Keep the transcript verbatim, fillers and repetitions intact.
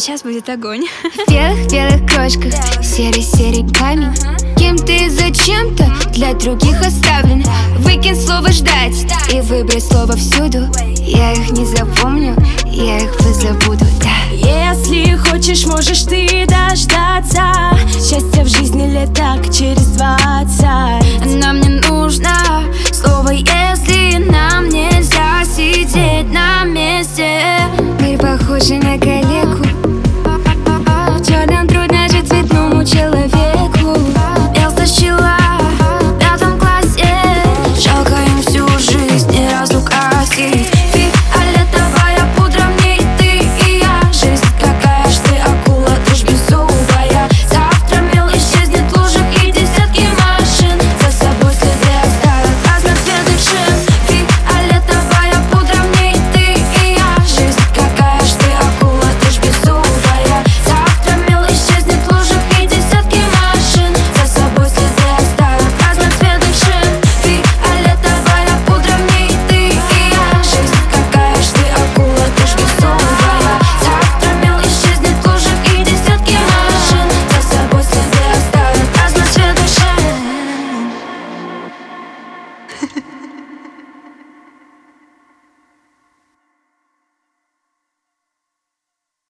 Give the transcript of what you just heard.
сейчас будет огонь. В белых-белых крошках, серый-серый камень. Кем ты зачем-то для других оставлен. Выкинь слово «ждать» и выбрось слово «всюду». Я их не запомню, я их позабуду, да. Если хочешь, можешь ты дождаться. Счастье в жизни лет так через двадцать. Она мне